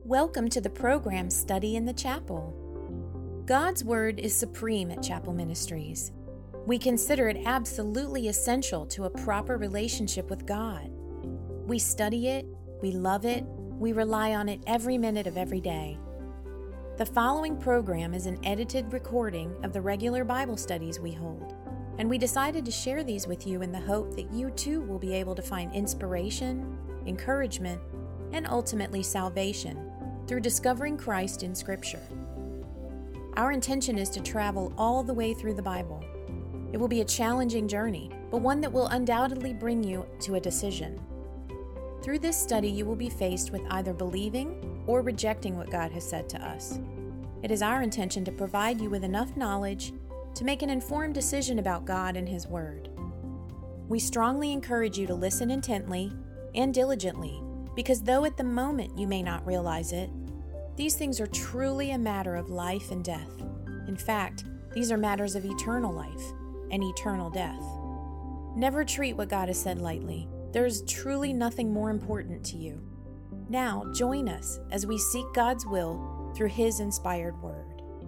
Welcome to the program Study in the Chapel. God's Word is supreme at Chapel Ministries. We consider it absolutely essential to a proper relationship with God. We study it, we love it, we rely on it every minute of every day. The following program is an edited recording of the regular Bible studies we hold, and we decided to share these with you in the hope that you too will be able to find inspiration, encouragement, and ultimately salvation through discovering Christ in Scripture. Our intention is to travel all the way through the Bible. It will be a challenging journey, but one that will undoubtedly bring you to a decision. Through this study, you will be faced with either believing or rejecting what God has said to us. It is our intention to provide you with enough knowledge to make an informed decision about God and His Word. We strongly encourage you to listen intently and diligently, because though at the moment you may not realize it, these things are truly a matter of life and death. In fact, these are matters of eternal life and eternal death. Never treat what God has said lightly. There is truly nothing more important to you. Now, join us as we seek God's will through His inspired Word.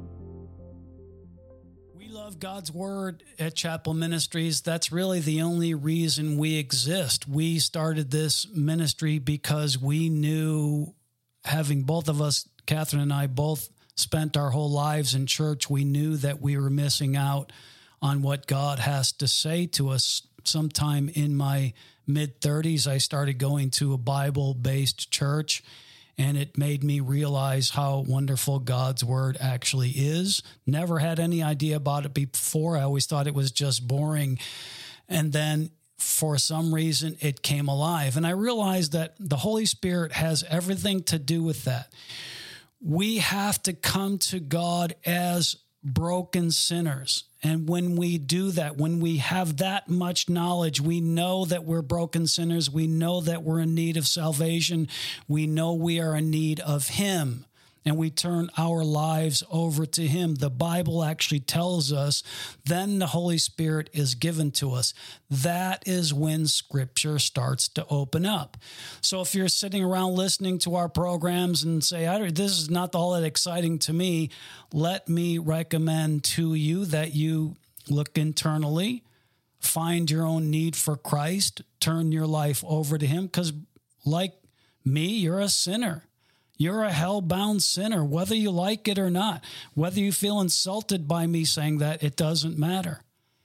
We love God's Word at Chapel Ministries. That's really the only reason we exist. We started this ministry because we knew, having both of us, Catherine and I, both spent our whole lives in church, we knew that we were missing out on what God has to say to us. Sometime in my mid-30s, I started going to a Bible-based church, and it made me realize how wonderful God's Word actually is. Never had any idea about it before. I always thought it was just boring. And then for some reason, it came alive. And I realized that the Holy Spirit has everything to do with that. We have to come to God as broken sinners. And when we do that, when we have that much knowledge, we know that we're broken sinners. We know that we're in need of salvation. We know we are in need of Him. And we turn our lives over to Him. The Bible actually tells us then the Holy Spirit is given to us. That is when Scripture starts to open up. So if you're sitting around listening to our programs and say, this is not all that exciting to me, let me recommend to you that you look internally, find your own need for Christ, turn your life over to Him, because like me, you're a sinner. You're a hell-bound sinner, whether you like it or not. Whether you feel insulted by me saying that, it doesn't matter.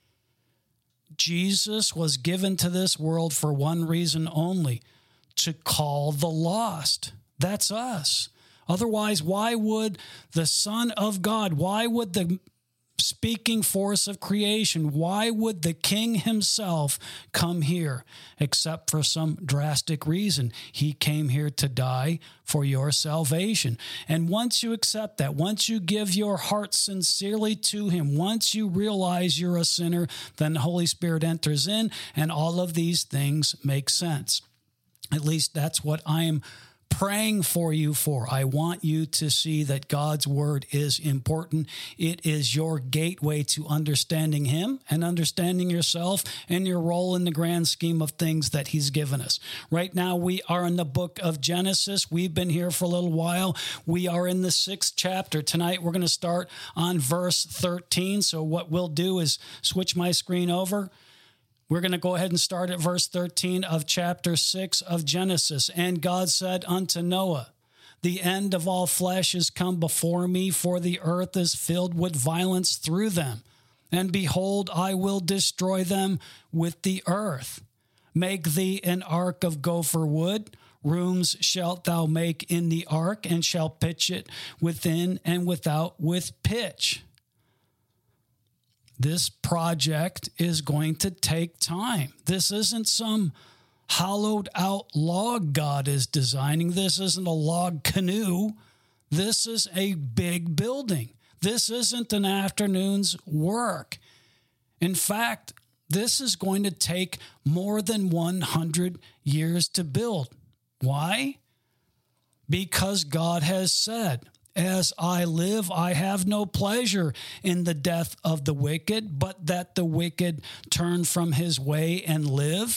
Jesus was given to this world for one reason only, to call the lost. That's us. Otherwise, why would the Son of God, why would the speaking force of creation, why would the King Himself come here except for some drastic reason? He came here to die for your salvation. And once you accept that, once you give your heart sincerely to Him, once you realize you're a sinner, then the Holy Spirit enters in and all of these things make sense. At least that's what I am praying for you for. I want you to see that God's Word is important. It is your gateway to understanding Him and understanding yourself and your role in the grand scheme of things that He's given us. Right now, we are in the book of Genesis. We've been here for a little while. We are in the 6th chapter. Tonight, we're going to start on verse 13. So what we'll do is switch my screen over. We're going to go ahead and start at verse 13 of chapter 6 of Genesis. And God said unto Noah, the end of all flesh is come before me, for the earth is filled with violence through them. And behold, I will destroy them with the earth. Make thee an ark of gopher wood. Rooms shalt thou make in the ark, and shall pitch it within and without with pitch. This project is going to take time. This isn't some hollowed out log God is designing. This isn't a log canoe. This is a big building. This isn't an afternoon's work. In fact, this is going to take more than 100 years to build. Why? Because God has said, as I live, I have no pleasure in the death of the wicked, but that the wicked turn from his way and live.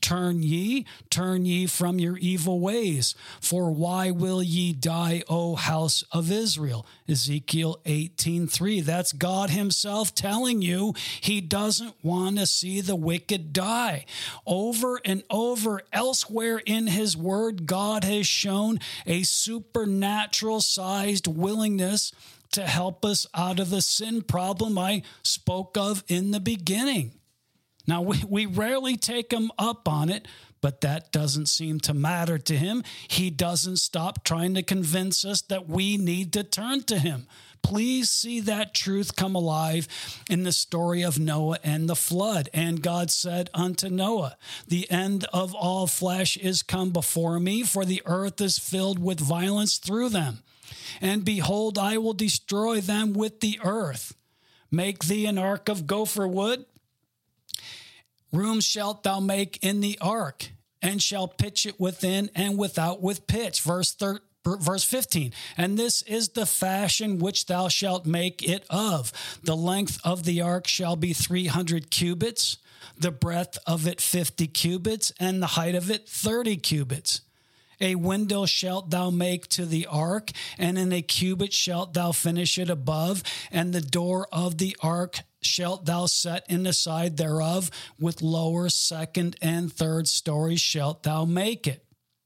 turn ye from your evil ways. For why will ye die, O house of Israel? Ezekiel 18:3. That's God himself telling you he doesn't want to see the wicked die. Over and over elsewhere in his word, God has shown a supernatural sized willingness to help us out of the sin problem I spoke of in the beginning. Now, we rarely take him up on it, but that doesn't seem to matter to him. He doesn't stop trying to convince us that we need to turn to him. Please see that truth come alive in the story of Noah and the flood. And God said unto Noah, the end of all flesh is come before me, for the earth is filled with violence through them. And behold, I will destroy them with the earth. Make thee an ark of gopher wood. Room shalt thou make in the ark, and shall pitch it within and without with pitch. Verse 15. And this is the fashion which thou shalt make it of. The length of the ark shall be 300 cubits, the breadth of it 50 cubits, and the height of it 30 cubits. A window shalt thou make to the ark, and in a cubit shalt thou finish it above, and the door of the ark shalt thou set in the side thereof, with lower, second, and third stories shalt thou make it.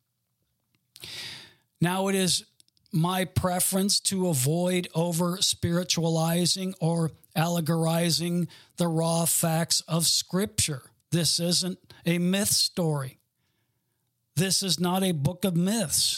Now it is my preference to avoid over spiritualizing or allegorizing the raw facts of Scripture. This isn't a myth story. This is not a book of myths.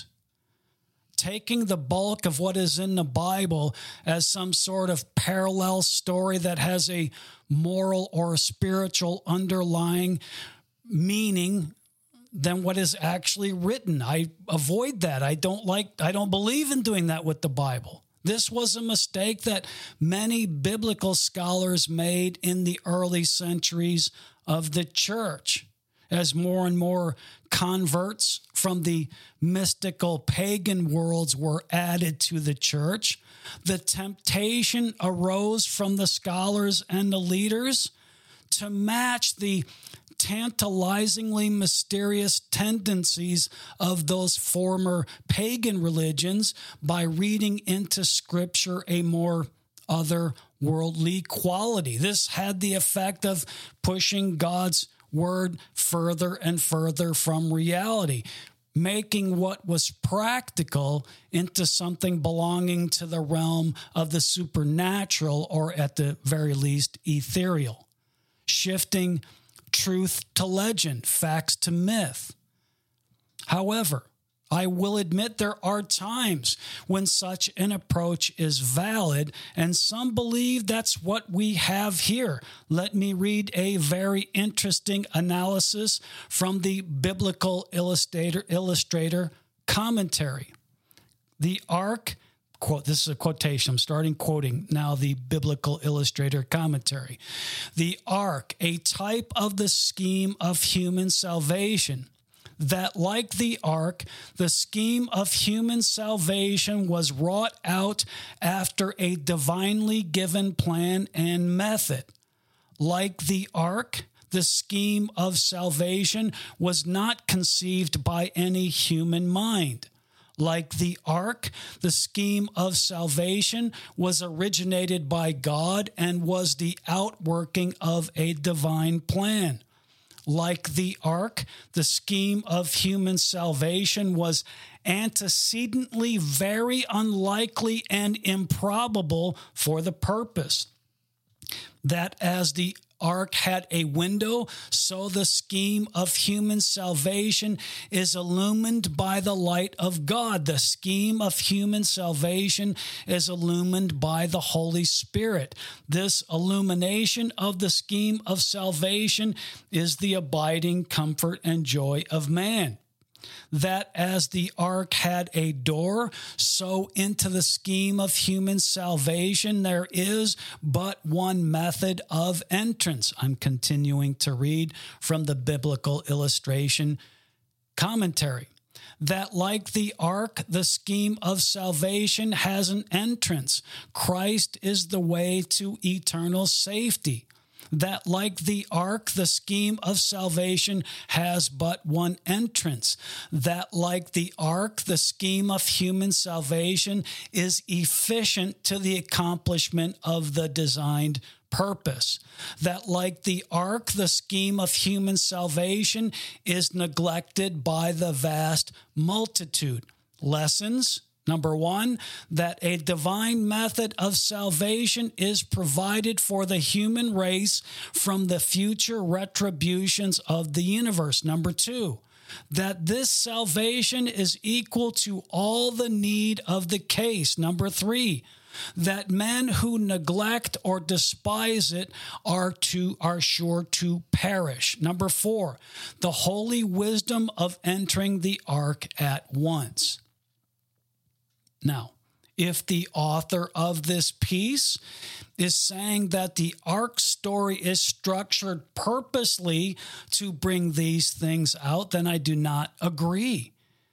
Taking the bulk of what is in the Bible as some sort of parallel story that has a moral or a spiritual underlying meaning than what is actually written. I avoid that. I don't believe in doing that with the Bible. This was a mistake that many biblical scholars made in the early centuries of the church. As more and more converts from the mystical pagan worlds were added to the church, the temptation arose from the scholars and the leaders to match the tantalizingly mysterious tendencies of those former pagan religions by reading into Scripture a more otherworldly quality. This had the effect of pushing God's word further and further from reality, making what was practical into something belonging to the realm of the supernatural, or at the very least, ethereal, shifting truth to legend, facts to myth. However, I will admit there are times when such an approach is valid, and some believe that's what we have here. Let me read a very interesting analysis from the Biblical Illustrator commentary. The ark, quote, this is a quotation, I'm starting quoting now the Biblical Illustrator commentary. The ark, a type of the scheme of human salvation, that, like the ark, the scheme of human salvation was wrought out after a divinely given plan and method. Like the ark, the scheme of salvation was not conceived by any human mind. Like the ark, the scheme of salvation was originated by God and was the outworking of a divine plan. Like the ark, the scheme of human salvation was antecedently very unlikely and improbable for the purpose that as the ark had a window, so the scheme of human salvation is illumined by the light of God. The scheme of human salvation is illumined by the Holy Spirit. This illumination of the scheme of salvation is the abiding comfort and joy of man. That as the ark had a door, so into the scheme of human salvation there is but one method of entrance. I'm continuing to read from the Biblical Illustration commentary. That like the ark, the scheme of salvation has an entrance. Christ is the way to eternal safety. That like the ark, the scheme of salvation has but one entrance. That like the ark, the scheme of human salvation is efficient to the accomplishment of the designed purpose. That like the ark, the scheme of human salvation is neglected by the vast multitude. Lessons. Number one, that a divine method of salvation is provided for the human race from the future retributions of the universe. Number two, that this salvation is equal to all the need of the case. Number three, that men who neglect or despise it are sure to perish. Number four, the holy wisdom of entering the ark at once. Now, if the author of this piece is saying that the ark story is structured purposely to bring these things out, then I do not agree.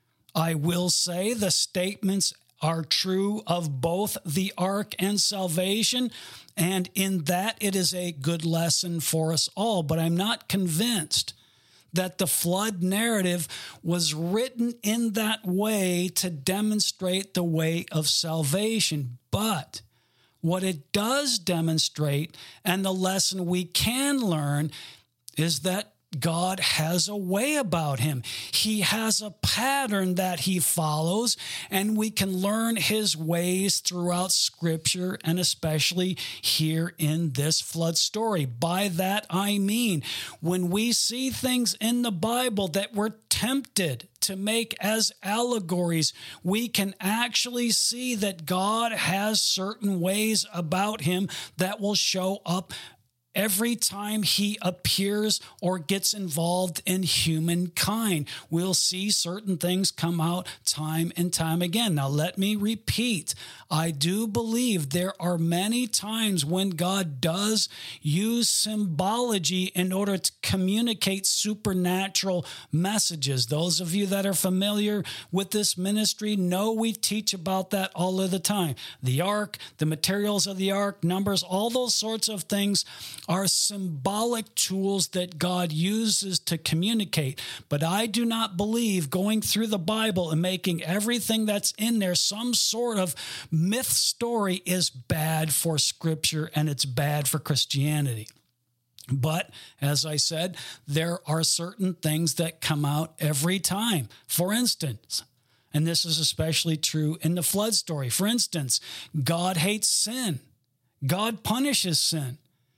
I will say the statements are true of both the ark and salvation, and in that it is a good lesson for us all, but I'm not convinced that the flood narrative was written in that way to demonstrate the way of salvation. But what it does demonstrate, and the lesson we can learn, is that God has a way about him. He has a pattern that he follows, and we can learn his ways throughout Scripture, and especially here in this flood story. By that I mean, when we see things in the Bible that we're tempted to make as allegories, we can actually see that God has certain ways about him that will show up every time he appears or gets involved in humankind. We'll see certain things come out time and time again. Now, let me repeat. I do believe there are many times when God does use symbology in order to communicate supernatural messages. Those of you that are familiar with this ministry know we teach about that all of the time. The ark, the materials of the ark, numbers, all those sorts of things are symbolic tools that God uses to communicate. But I do not believe going through the Bible and making everything that's in there some sort of myth story is bad for Scripture and it's bad for Christianity. But as I said, there are certain things that come out every time. For instance, and this is especially true in the flood story. For instance, God hates sin. God punishes sin.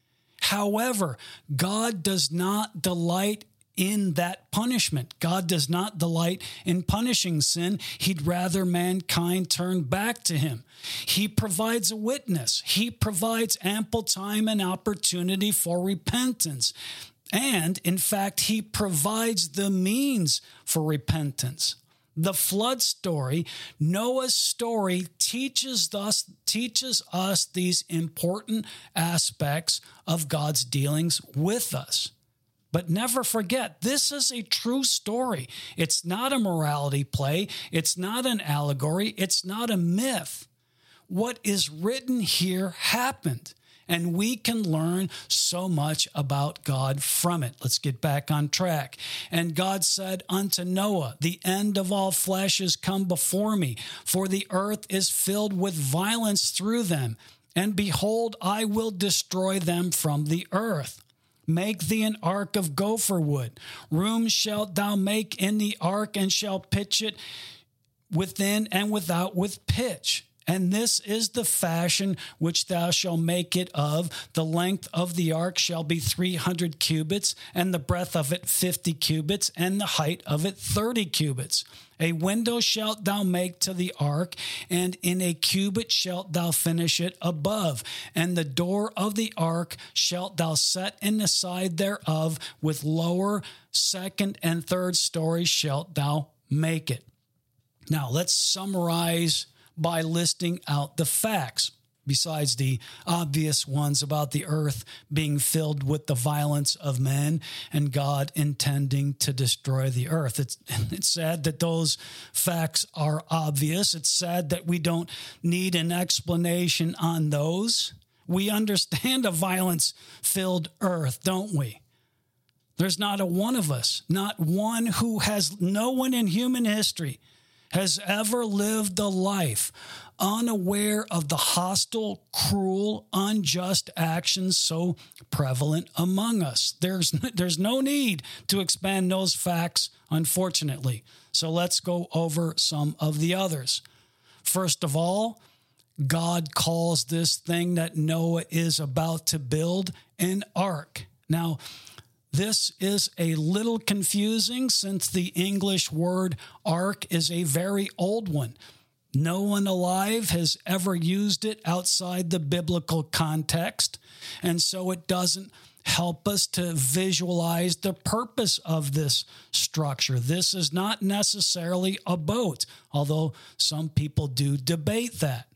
However, God does not delight in that punishment. God does not delight in punishing sin. He'd rather mankind turn back to him. He provides a witness. He provides ample time and opportunity for repentance. And, in fact, he provides the means for repentance. The flood story, Noah's story, teaches us these important aspects of God's dealings with us. But never forget, this is a true story. It's not a morality play. It's not an allegory. It's not a myth. What is written here happened. And we can learn so much about God from it. Let's get back on track. And God said unto Noah, the end of all flesh is come before me, for the earth is filled with violence through them. And behold, I will destroy them from the earth. Make thee an ark of gopher wood. Room shalt thou make in the ark, and shall pitch it within and without with pitch. And this is the fashion which thou shalt make it of. The length of the ark shall be 300 cubits, and the breadth of it 50 cubits, and the height of it 30 cubits. A window shalt thou make to the ark, and in a cubit shalt thou finish it above. And the door of the ark shalt thou set in the side thereof, with lower, second, and third stories shalt thou make it. Now, let's summarize by listing out the facts, besides the obvious ones about the earth being filled with the violence of men and God intending to destroy the earth. It's sad that those facts are obvious. It's sad that we don't need an explanation on those. We understand a violence-filled earth, don't we? There's not a one of us, not one no one in human history has ever lived a life unaware of the hostile, cruel, unjust actions so prevalent among us. There's no need to expand those facts, unfortunately. So let's go over some of the others. First of all, God calls this thing that Noah is about to build an ark. Now, this is a little confusing since the English word ark is a very old one. No one alive has ever used it outside the biblical context, and so it doesn't help us to visualize the purpose of this structure. This is not necessarily a boat, although some people do debate that.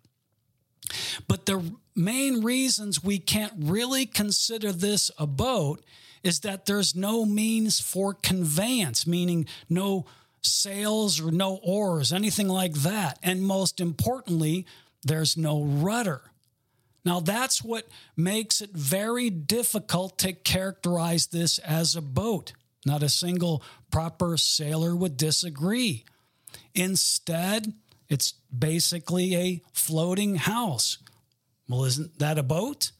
But the main reasons we can't really consider this a boat is that there's no means for conveyance, meaning no sails or no oars, anything like that. And most importantly, there's no rudder. Now, that's what makes it very difficult to characterize this as a boat. Not a single proper sailor would disagree. Instead, it's basically a floating house. Well, isn't that a boat?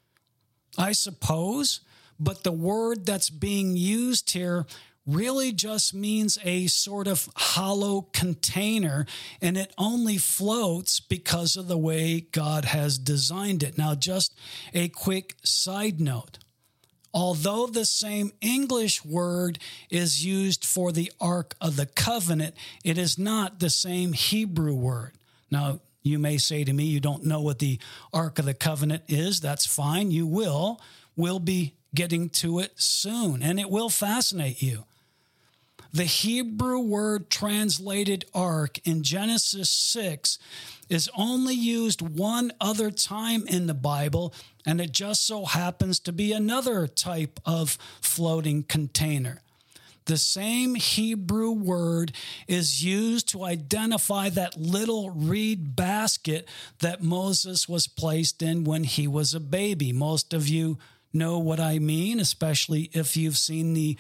I suppose, but the word that's being used here really just means a sort of hollow container, and it only floats because of the way God has designed it. Now, just a quick side note. Although the same English word is used for the Ark of the Covenant, it is not the same Hebrew word. Now, you may say to me, you don't know what the Ark of the Covenant is. That's fine. You will. We'll be getting to it soon, and it will fascinate you. The Hebrew word translated ark in Genesis 6 is only used one other time in the Bible, and it just so happens to be another type of floating container. The same Hebrew word is used to identify that little reed basket that Moses was placed in when he was a baby. Most of you know what I mean, especially if you've seen the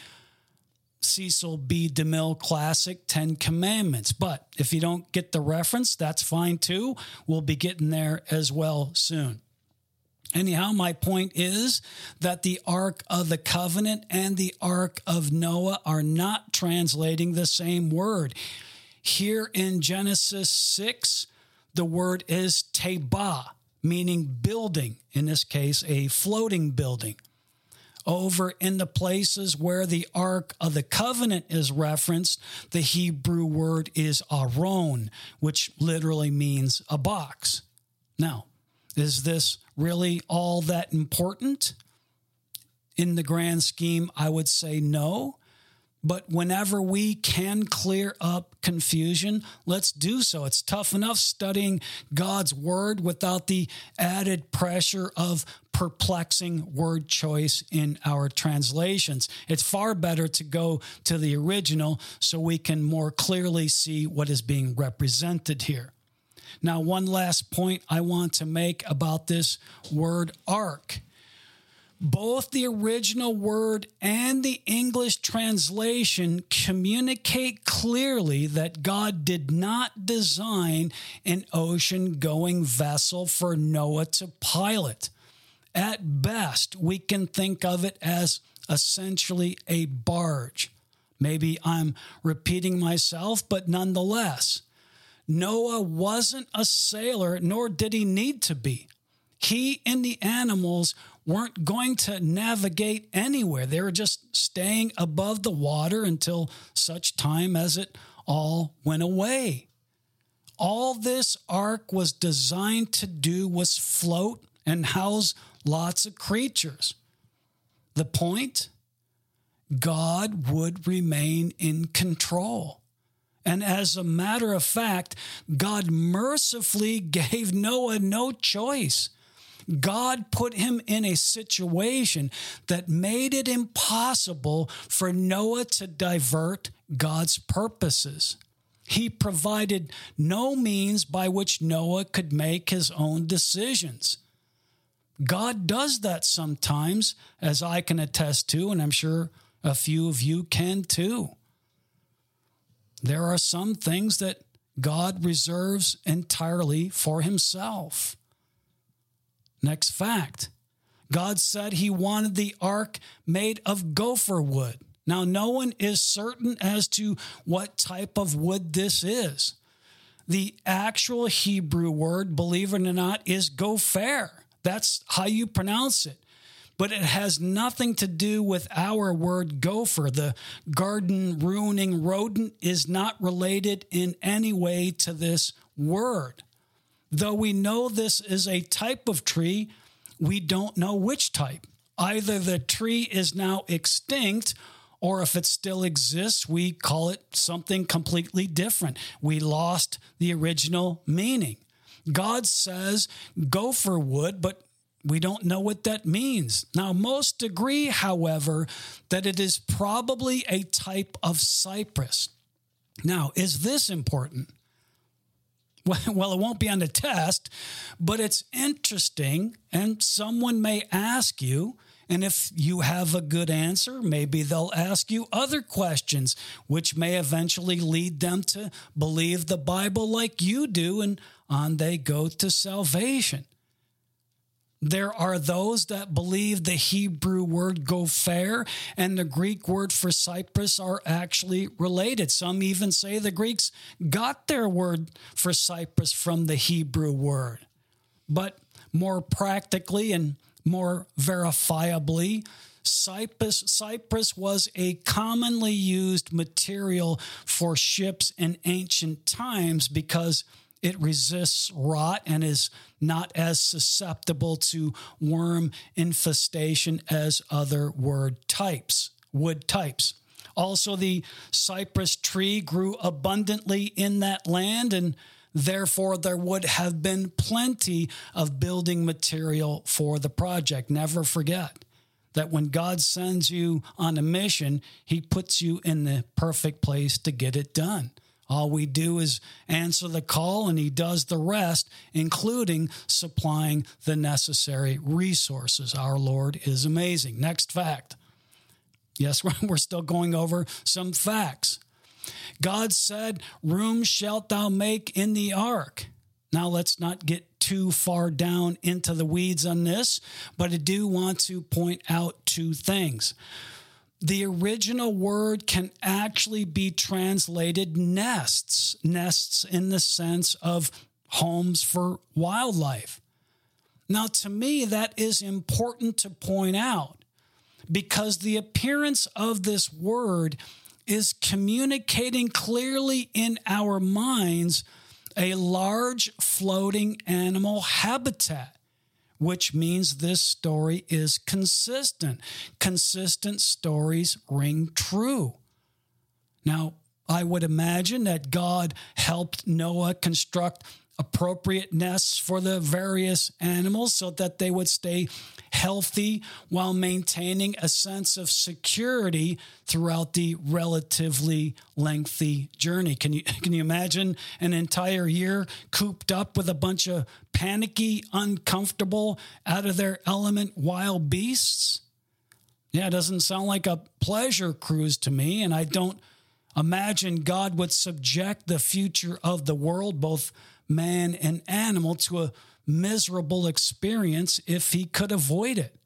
Cecil B. DeMille classic 10 Commandments. But if you don't get the reference, that's fine too. We'll be getting there as well soon. Anyhow, my point is that the Ark of the Covenant and the Ark of Noah are not translating the same word. Here in Genesis 6, the word is tebah, meaning building, in this case, a floating building. Over in the places where the Ark of the Covenant is referenced, the Hebrew word is aron, which literally means a box. Now, is this really all that important? In the grand scheme, I would say no. But whenever we can clear up confusion, let's do so. It's tough enough studying God's word without the added pressure of perplexing word choice in our translations. It's far better to go to the original so we can more clearly see what is being represented here. Now, one last point I want to make about this word ark. Both the original word and the English translation communicate clearly that God did not design an ocean-going vessel for Noah to pilot. At best, we can think of it as essentially a barge. Maybe I'm repeating myself, but nonetheless, Noah wasn't a sailor, nor did he need to be. He and the animals weren't going to navigate anywhere. They were just staying above the water until such time as it all went away. All this ark was designed to do was float and house lots of creatures. The point? God would remain in control. And as a matter of fact, God mercifully gave Noah no choice. God put him in a situation that made it impossible for Noah to divert God's purposes. He provided no means by which Noah could make his own decisions. God does that sometimes, as I can attest to, and I'm sure a few of you can too. There are some things that God reserves entirely for himself. Next fact. God said he wanted the ark made of gopher wood. Now, no one is certain as to what type of wood this is. The actual Hebrew word, believe it or not, is gopher. That's how you pronounce it. But it has nothing to do with our word gopher. The garden-ruining rodent is not related in any way to this word. Though we know this is a type of tree, we don't know which type. Either the tree is now extinct, or if it still exists, we call it something completely different. We lost the original meaning. God says gopher wood, but we don't know what that means. Now, most agree, however, that it is probably a type of cypress. Now, is this important? Well, it won't be on the test, but it's interesting, and someone may ask you, and if you have a good answer, maybe they'll ask you other questions, which may eventually lead them to believe the Bible like you do, and on they go to salvation. There are those that believe the Hebrew word gopher and the Greek word for cypress are actually related. Some even say the Greeks got their word for cypress from the Hebrew word. But more practically and more verifiably, cypress was a commonly used material for ships in ancient times because it resists rot and is not as susceptible to worm infestation as other wood types. Also, the cypress tree grew abundantly in that land, and therefore there would have been plenty of building material for the project. Never forget that when God sends you on a mission, he puts you in the perfect place to get it done. All we do is answer the call, and he does the rest, including supplying the necessary resources. Our Lord is amazing. Next fact. Yes, we're still going over some facts. God said, "Room shalt thou make in the ark." Now, let's not get too far down into the weeds on this, but I do want to point out two things. The original word can actually be translated nests in the sense of homes for wildlife. Now, to me, that is important to point out because the appearance of this word is communicating clearly in our minds a large floating animal habitat, which means this story is consistent. Consistent stories ring true. Now, I would imagine that God helped Noah construct appropriate nests for the various animals so that they would stay healthy while maintaining a sense of security throughout the relatively lengthy journey. Can you imagine an entire year cooped up with a bunch of panicky, uncomfortable, out of their element wild beasts? Yeah, it doesn't sound like a pleasure cruise to me, and I don't imagine God would subject the future of the world, both man and animal, to a miserable experience if he could avoid it.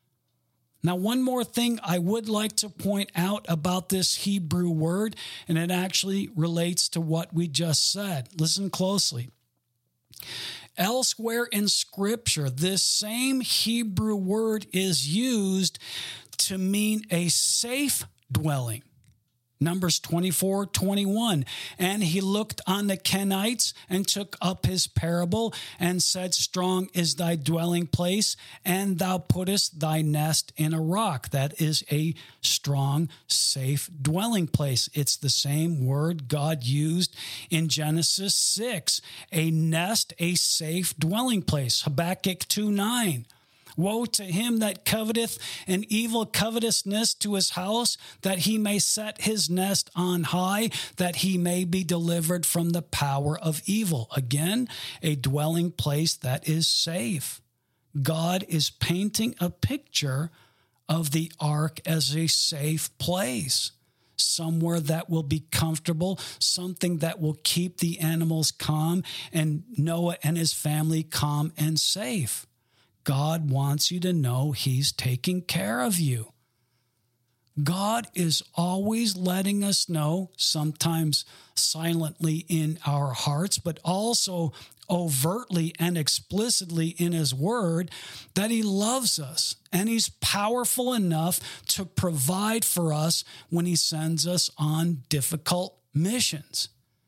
Now, one more thing I would like to point out about this Hebrew word, and it actually relates to what we just said. Listen closely. Elsewhere in Scripture, this same Hebrew word is used to mean a safe dwelling. Numbers 24:21. And he looked on the Kenites and took up his parable and said, "Strong is thy dwelling place, and thou puttest thy nest in a rock." That is a strong, safe dwelling place. It's the same word God used in Genesis 6. A nest, a safe dwelling place. Habakkuk 2:9. Woe to him that coveteth an evil covetousness to his house, that he may set his nest on high, that he may be delivered from the power of evil. Again, a dwelling place that is safe. God is painting a picture of the ark as a safe place, somewhere that will be comfortable, something that will keep the animals calm and Noah and his family calm and safe. God wants you to know he's taking care of you. God is always letting us know, sometimes silently in our hearts, but also overtly and explicitly in his word, that he loves us and he's powerful enough to provide for us when he sends us on difficult missions.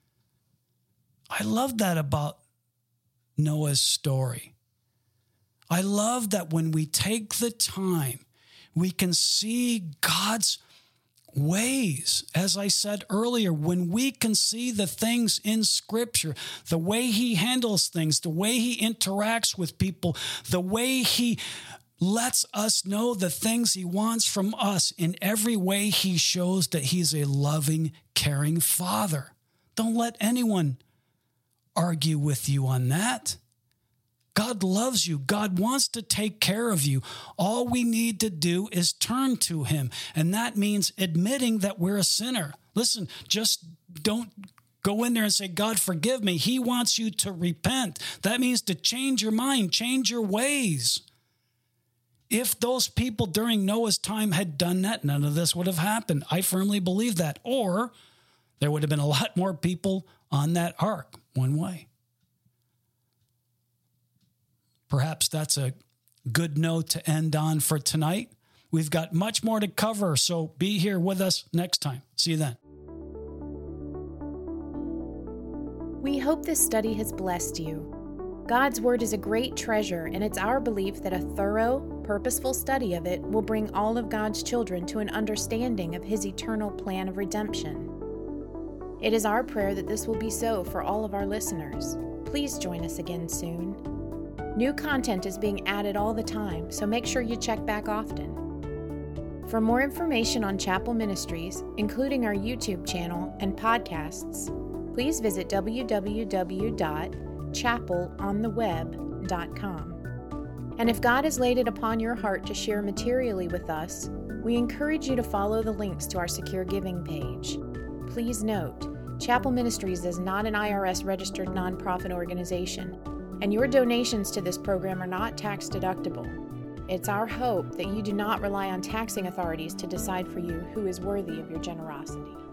I love that about Noah's story. I love that when we take the time, we can see God's ways. As I said earlier, when we can see the things in Scripture, the way he handles things, the way he interacts with people, the way he lets us know the things he wants from us, in every way he shows that he's a loving, caring father. Don't let anyone argue with you on that. God loves you. God wants to take care of you. All we need to do is turn to him. And that means admitting that we're a sinner. Listen, just don't go in there and say, God, forgive me. He wants you to repent. That means to change your mind, change your ways. If those people during Noah's time had done that, none of this would have happened. I firmly believe that. Or there would have been a lot more people on that ark, one way. Perhaps that's a good note to end on for tonight. We've got much more to cover, so be here with us next time. See you then. We hope this study has blessed you. God's Word is a great treasure, and it's our belief that a thorough, purposeful study of it will bring all of God's children to an understanding of His eternal plan of redemption. It is our prayer that this will be so for all of our listeners. Please join us again soon. New content is being added all the time, so make sure you check back often. For more information on Chapel Ministries, including our YouTube channel and podcasts, please visit www.chapelontheweb.com. And if God has laid it upon your heart to share materially with us, we encourage you to follow the links to our secure giving page. Please note, Chapel Ministries is not an IRS-registered nonprofit organization, and your donations to this program are not tax deductible. It's our hope that you do not rely on taxing authorities to decide for you who is worthy of your generosity.